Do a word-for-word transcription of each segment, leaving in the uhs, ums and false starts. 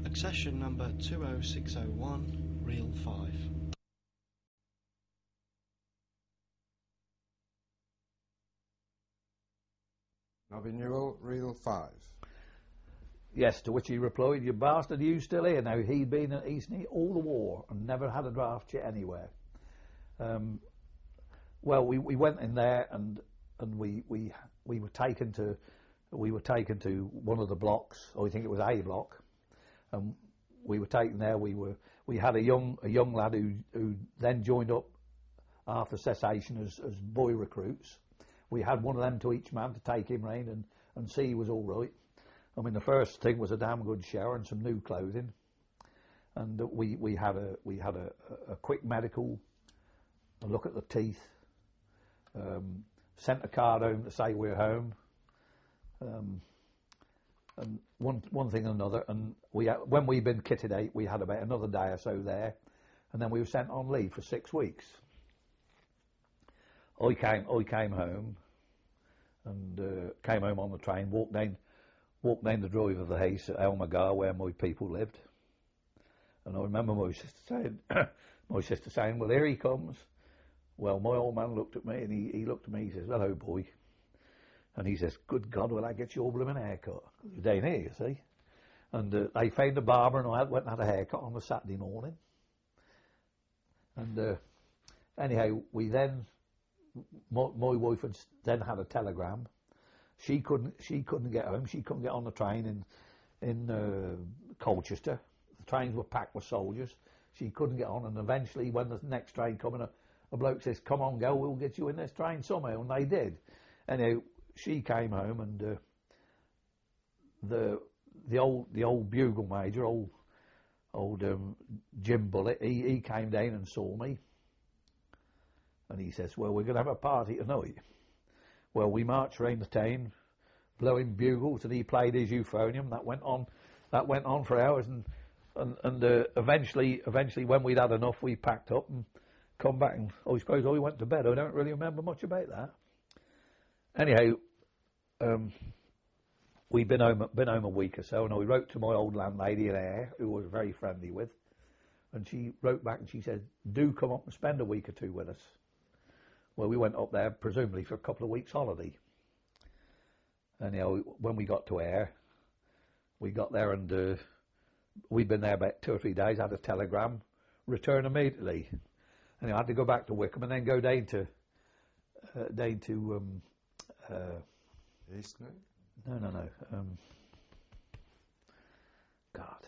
Accession number two oh six oh one, reel five. Nobby Newell, reel five. Yes, to which he replied, "You bastard, you still here?" Now, he'd been at Eastney all the war and never had a draft yet anywhere. Um, well, we, we went in there and and we, we we were taken to we were taken to one of the blocks. I think it was A block, and we were taken there. We were we had a young a young lad who who then joined up after cessation as as boy recruits. We had one of them to each man to take him round and and see he was all right. I mean, the first thing was a damn good shower and some new clothing, and we we had a we had a, a quick medical, a look at the teeth, um, sent a card home to say we're home, um, and one one thing and another. And we had, when we'd been kitted out, we had about another day or so there, and then we were sent on leave for six weeks. I came I came home, and uh, came home on the train, walked down. Walked down the drive of the house at Elmagar where my people lived, and I remember my sister saying, my sister saying, "Well, here he comes." Well, my old man looked at me, and he, he looked at me. He says, "Hello, boy," and he says, "Good God, will I get your blooming haircut?" You're down here, you see. And uh, they found a barber, and I went and had a haircut on a Saturday morning. And uh, anyhow, we then, my, my wife had then had a telegram. She couldn't. She couldn't get home. She couldn't get on the train in in uh, Colchester. The trains were packed with soldiers. She couldn't get on, and eventually, when the next train coming, a, a bloke says, "Come on, girl, we'll get you in this train somehow," and they did. Anyhow, she came home, and uh, the the old the old bugle major, old old um, Jim Bullitt, he he came down and saw me, and he says, "Well, we're going to have a party tonight." Well, we marched around the town, blowing bugles, and he played his euphonium. That went on, that went on for hours, and and, and uh, eventually, eventually, when we'd had enough, we packed up and come back. And I suppose I went to bed. I don't really remember much about that. Anyhow, um, we'd been home, been home a week or so, and I wrote to my old landlady in Ayr, who I was very friendly with, and she wrote back and she said, "Do come up and spend a week or two with us." Well, we went up there, presumably for a couple of weeks' holiday. And, you know, when we got to Ayr, we got there and uh, we'd been there about two or three days, had a telegram, return immediately. And I had to go back to Wickham and then go down to, uh, down to, um, uh, Eastney? No, no, no. Um, God.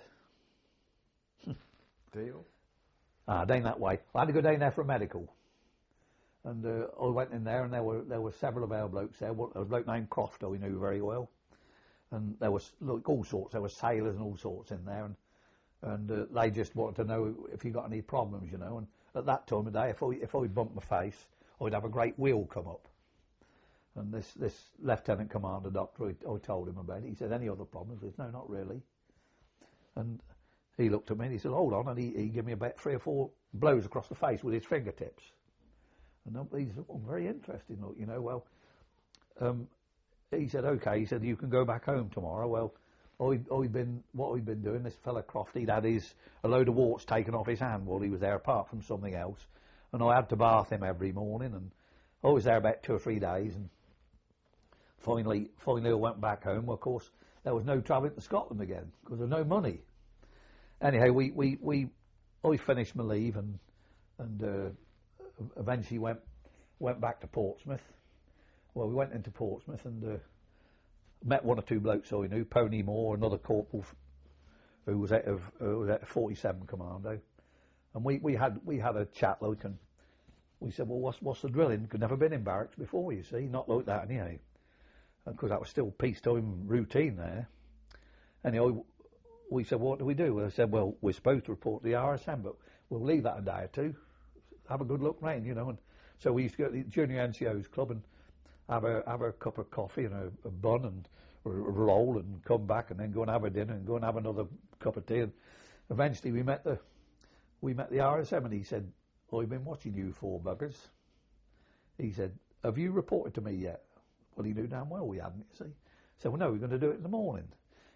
Deal? Ah, down that way. I had to go down there for a medical. And uh, I went in there, and there were there were several of our blokes there. A bloke named Croft, we knew very well, and there was like all sorts. There were sailors and all sorts in there, and and uh, they just wanted to know if you got any problems, you know. And at that time of day, if I if I bumped my face, I'd have a great wheel come up. And this this lieutenant commander doctor, I, I told him about it. He said, "Any other problems?" I said, "No, not really." And he looked at me and he said, "Hold on," and he he gave me about three or four blows across the face with his fingertips. And these are very interesting, look, you know. Well, um, he said, "Okay." He said, "You can go back home tomorrow." Well, I, I'd been what I'd been doing. This fella Croft, he'd had his a load of warts taken off his hand while he was there, apart from something else. And I had to bath him every morning, and I was there about two or three days. And finally, finally, I went back home. Well, of course, there was no travelling to Scotland again because there was no money. Anyhow, we we we I finished my leave and and. Uh, Eventually went went back to Portsmouth. Well, we went into Portsmouth and uh, met one or two blokes I knew, Pony Moore, another corporal who was out of uh, was out of forty-seven Commando, and we, we had we had a chat like, and we said, "Well, what's what's the drilling?" Because never been in barracks before, you see, not like that anyhow, because that was still peacetime routine there. Anyhow, we said, "What do we do?" Well, I said, "Well, we're supposed to report to the R S M, but we'll leave that a day or two. Have a good look round, you know." And so we used to go to the Junior N C O's club and have a have a cup of coffee and a, a bun and a, a roll, and come back and then go and have a dinner and go and have another cup of tea. And eventually we met the we met the R S M, and he said, "I've been watching you four buggers." He said, "Have you reported to me yet?" Well, he knew damn well we hadn't, you see. So, "Well, no, we're going to do it in the morning."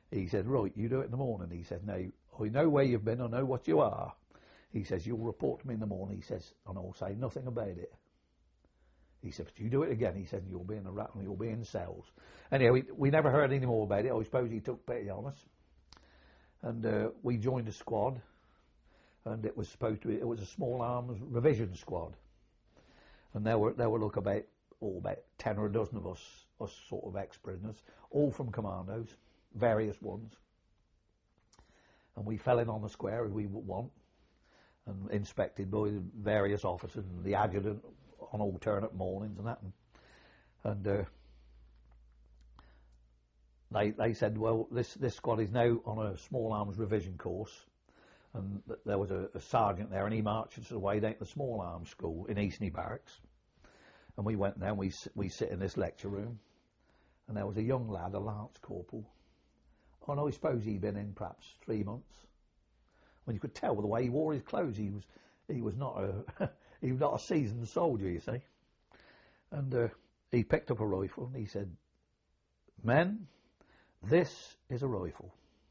He said, right, you do it in the morning. He said, now, I know where you've been, I know what you are. He says, you'll report to me in the morning. He says, and I'll say nothing about it. He said, but you do it again. He said, you'll be in a rat and you'll be in cells. Anyway, we, we never heard any more about it. I suppose he took pity on us. And uh, we joined a squad. And it was supposed to be, it was a small arms revision squad. And there were, there were look about, oh, about ten or a dozen of us, us sort of ex-prisoners, all from commandos, various ones. And we fell in on the square as we would want, and inspected by various officers and the adjutant on alternate mornings and that. And, and uh, they they said, well, this, this squad is now on a small arms revision course. And th there was a, a sergeant there, and he marched us away down to the small arms school in Eastney Barracks. And we went there, and we, we sit in this lecture room. And there was a young lad, a lance corporal. And I suppose he'd been in perhaps three months. When you could tell by the way he wore his clothes, he was he was not a he was not a seasoned soldier, you see. And uh, he picked up a rifle and he said, "Men, this is a rifle,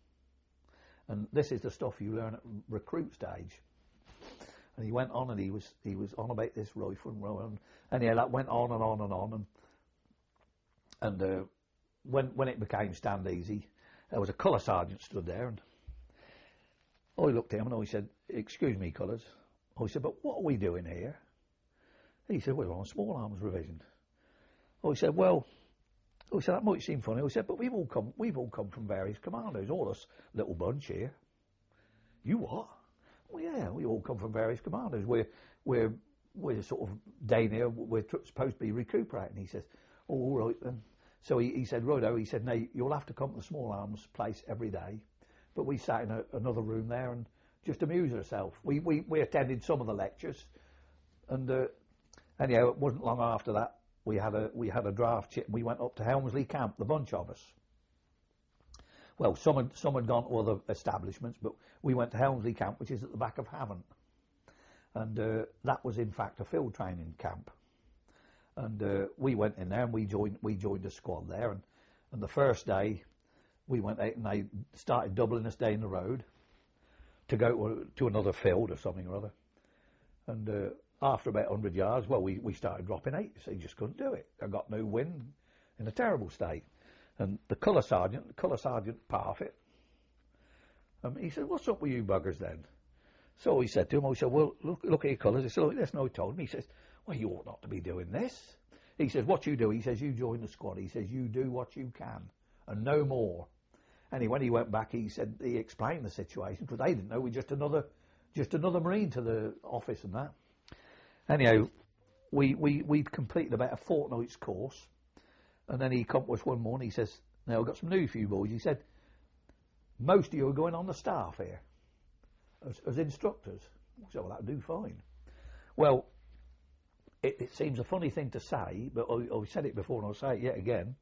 and this is the stuff you learn at recruit stage." And he went on and he was he was on about this rifle and and, and yeah, that went on and on and on and and uh, when when it became stand easy, there was a colour sergeant stood there, and I looked at him and I said, "Excuse me, colours." I said, "But what are we doing here?" He said, "We're on a small arms revision." I said, "Well," I said, "that might seem funny." I said, "But we've all come, we've all come from various commandos, all us little bunch here." "You what?" "Well, yeah, we all come from various commandos. We're, we're, we're sort of down here. We're tr supposed to be recuperating." He says, "Oh, all right then." So he, he said, "Righto," he said, "Now you'll have to come to the small arms place every day." But we sat in a, another room there and just amused ourselves. We, we, we attended some of the lectures, and uh, anyhow, it wasn't long after that we had a we had a draft chit, and we went up to Helmsley Camp, the bunch of us. Well, some had some had gone to other establishments, but we went to Helmsley Camp, which is at the back of Havant, and uh, that was in fact a field training camp. And uh, we went in there and we joined we joined a squad there, and, and the first day we went out and they started doubling us down the road to go to, to another field or something or other. And uh, after about one hundred yards, well, we, we started dropping out, so you just couldn't do it. I got no wind, in a terrible state. And the colour sergeant, the colour sergeant Parfitt, um, he said, "What's up with you buggers then?" So he said to him, I said, "Well, look, look at your colours." He said, "Look, that's no told me." He says, "Well, you ought not to be doing this." He says, "What you do?" He says, "You join the squad." He says, "You do what you can, and no more." And when he went back, he said he explained the situation because they didn't know we were just another, just another Marine to the office and that. Anyhow, we we we'd completed about a fortnight's course, and then he come to us one morning. He says, "Now I've got some news for you boys." He said, "Most of you are going on the staff here as, as instructors." I said, "Well, that'll do fine." Well, it, it seems a funny thing to say, but I, I said it before and I'll say it yet again.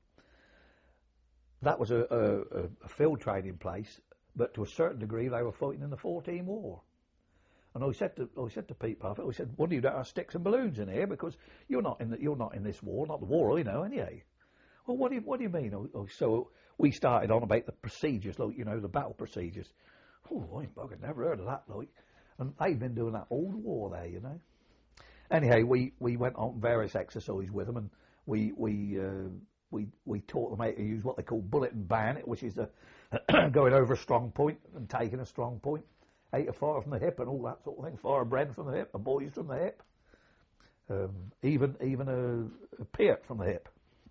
That was a, a, a field training place, but to a certain degree they were fighting in the fourteen war. And I said to I said to Pete Parfitt, I said, "What do you don't have sticks and balloons in here because you're not in the, you're not in this war, not the war I know, anyway." "Well, what do you what do you mean?" Oh, so we started on about the procedures, like you know the battle procedures. Oh, I ain't buggered, never heard of that, like. And they've been doing that all the war there, you know. Anyhow, we we went on various exercises with them, and we we. Uh, We, we taught them how to use what they call bullet and bayonet, which is the going over a strong point and taking a strong point, eight to fire from the hip and all that sort of thing, fire a bread from the hip, a boys from the hip, um, even even a, a peert from the hip.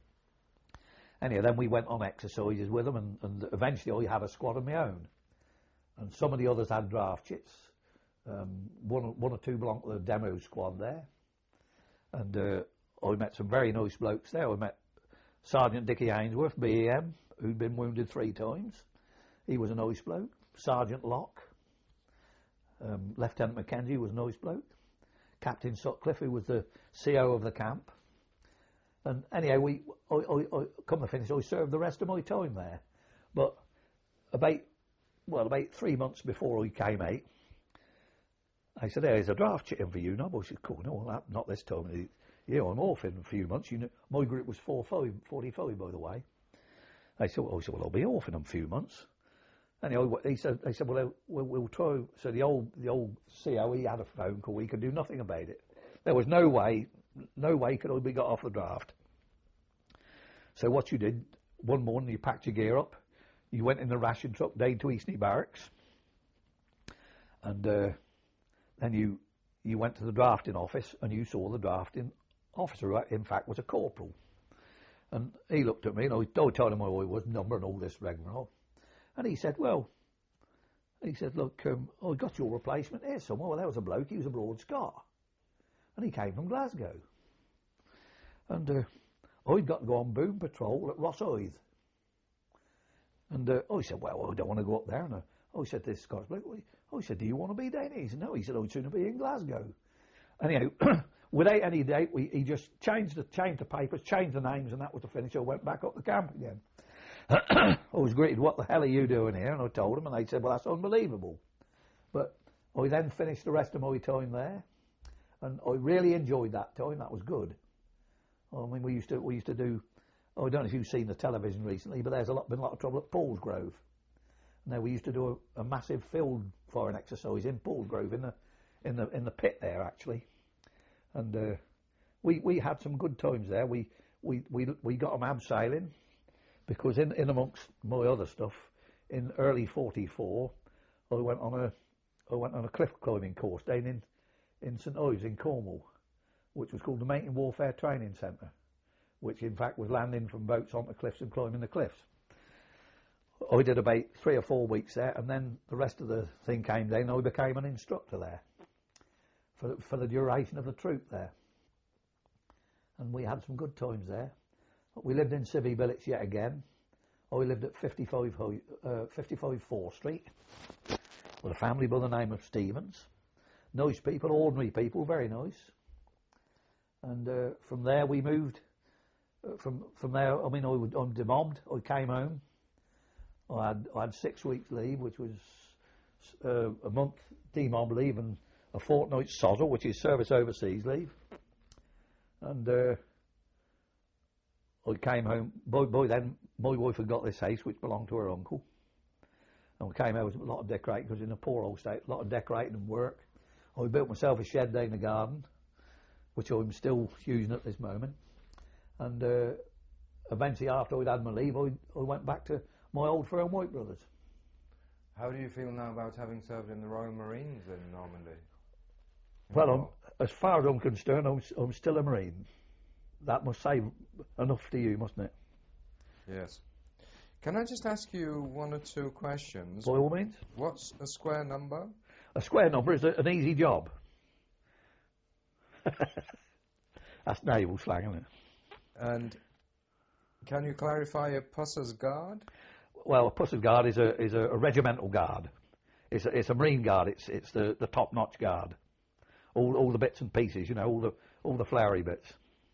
Anyhow, then we went on exercises with them, and, and eventually I had a squad of my own, and some of the others had draft chits. Um, one, one or two belonged to the demo squad there, and uh, I met some very nice blokes there. I met Sergeant Dickie Ainsworth, B E M, who'd been wounded three times. He was a nice bloke. Sergeant Locke. Um, Lieutenant Mackenzie was a nice bloke. Captain Sutcliffe, who was the C O of the camp. And anyhow, we, I, I, I, come to finish, I served the rest of my time there. But about, well, about three months before I came out, I said, "There's a draft chit in for you, Nob." I said, "Cool, no, not this time. Yeah, I'm off in a few months. You know, my group was four forty-five, by the way." I said, well, I said, "Well, I'll be off in a few months." And he, he said, they said, well, we'll, we'll try. So the old, the old C O, he had a phone call. We could do nothing about it. There was no way, no way could I be got off the draft. So what you did, one morning you packed your gear up, you went in the ration truck down to Eastney Barracks, and uh, then you you went to the drafting office and you saw the drafting officer, who in fact was a corporal. And he looked at me and I, I told him who I was, number and all this rigmarole. And he said, well, he said, look, um, I got your replacement here somewhere. Well, there was a bloke, he was a Broad Scot. And he came from Glasgow. And uh, I'd got to go on boom patrol at Rosyth. And uh, I said, well, I don't want to go up there. And uh, I said to this Scottish bloke, I said, do you want to be down here? He said, no. He said, I'd sooner be in Glasgow. Anyhow, without any date, we, he just changed the, changed the papers, changed the names, and that was the finish. I went back up the camp again. I was greeted, what the hell are you doing here? And I told them, and they said, well, that's unbelievable. But I then finished the rest of my time there, and I really enjoyed that time. That was good. I mean, we used to we used to do, oh, I don't know if you've seen the television recently, but there's a lot, been a lot of trouble at Paulsgrove. Now, we used to do a, a massive field firing exercise in Paulsgrove, in the in the in the pit there, actually. And uh, we we had some good times there. We we we we got them abseiling, because in in amongst my other stuff, in early forty-four, I went on a I went on a cliff climbing course down in in St Ives in Cornwall, which was called the Mountain Warfare Training Centre, which in fact was landing from boats onto cliffs and climbing the cliffs. I did about three or four weeks there, and then the rest of the thing came down. I became an instructor there for for the duration of the troop there, and we had some good times there. We lived in Civvy Billets yet again. I lived at fifty-five, uh, fifty-five Fourth Street with a family by the name of Stevens. Nice people, ordinary people, very nice. And uh, from there we moved. Uh, from from there, I mean, I was I'm demobbed. I came home. I had I had six weeks leave, which was uh, a month demob leave and a fortnight S O Z L, which is service overseas leave. And uh, I came home. By, by then, my wife had got this house, which belonged to her uncle. And we came out with a lot of decorating, because in a poor old state, a lot of decorating and work. I built myself a shed down the garden, which I'm still using at this moment. And uh, eventually, after I'd had my leave, I, I went back to my old firm, White Brothers. How do you feel now about having served in the Royal Marines in Normandy? Well, I'm, as far as I'm concerned, I'm, I'm still a Marine. That must say enough to you, mustn't it? Yes. Can I just ask you one or two questions? By all means. What's a square number? A square number is a, an easy job. That's naval slang, isn't it? And can you clarify a Pusser's Guard? Well, a Pusser's Guard is a is a, a regimental guard. It's a, it's a Marine Guard. It's it's the, the top notch guard. All all the bits and pieces, you know, all the all the flowery bits.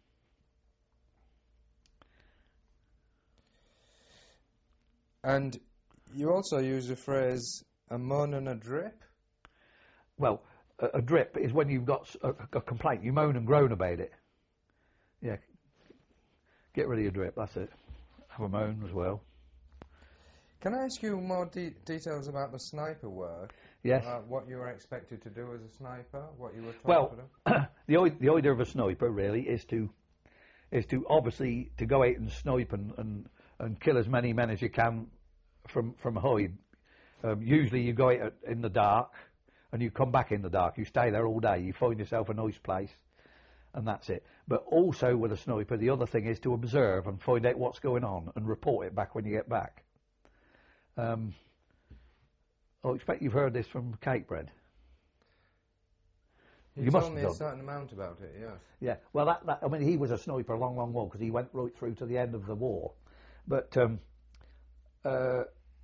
And you also use the phrase a moan and a drip? Well, a, a drip is when you've got a, a complaint, you moan and groan about it. Yeah, get rid of your drip, that's it. Have a moan as well. Can I ask you more de details about the sniper work? Yes. Uh, what you were expected to do as a sniper? What you were told well, to do? the the idea of a sniper really is to is to obviously to go out and snipe and and, and kill as many men as you can from from a hide. Um, usually you go out in the dark and you come back in the dark. You stay there all day. You find yourself a nice place, and that's it. But also with a sniper, the other thing is to observe and find out what's going on and report it back when you get back. Um, I expect you've heard this from Cakebread. You, you told must me have a done. certain amount about it, yes. Yeah, well, that, that I mean, he was a sniper a long, long while because he went right through to the end of the war. But um, uh,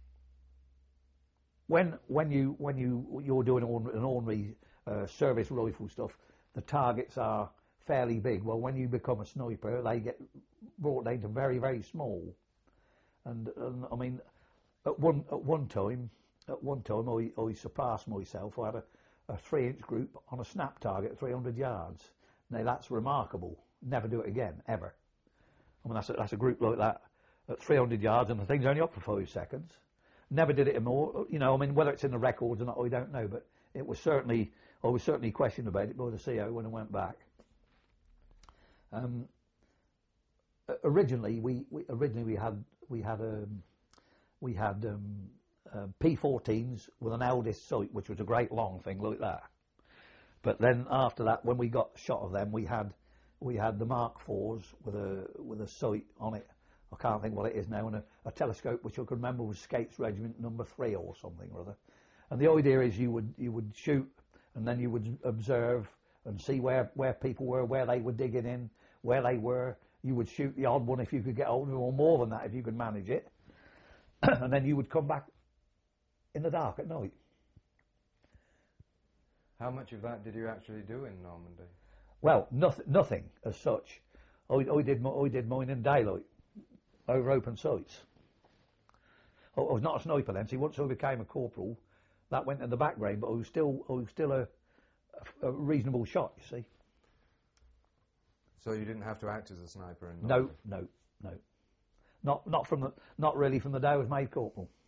when when you when you you're doing an ordinary uh, service rifle stuff, the targets are fairly big. Well, when you become a sniper, they get brought down to very, very small. And, and I mean, at one at one time, at one time, I, I surpassed myself. I had a, a three-inch group on a snap target at three hundred yards. Now that's remarkable. Never do it again, ever. I mean, that's a, that's a group like that at three hundred yards, and the thing's only up for five seconds. never did it more. You know, I mean, whether it's in the records or not, we don't know. But it was certainly, I was certainly questioned about it by the C O when I went back. Um, originally, we, we originally we had we had um, we had um, uh, P fourteens with an eldest sight, which was a great long thing like that. But then after that, when we got a shot of them, we had we had the Mark fours with a with a sight on it. I can't think what it is now, and a, a telescope which I can remember was Skates Regiment Number Three or something or other. And the idea is you would you would shoot, and then you would observe and see where, where people were, where they were digging in, where they were. You would shoot the odd one if you could get hold of them, or more than that if you could manage it. And then you would come back in the dark at night. How much of that did you actually do in Normandy? Well, nothing, nothing as such. I, I did, my, I did mine in daylight, over open sights. I, I was not a sniper then. See, once I became a corporal, that went in the background, but I was still, I was still a, a, a reasonable shot. You see. So you didn't have to act as a sniper in No, Normandy? no, no. Not, not from the, not really from the day I was made corporal.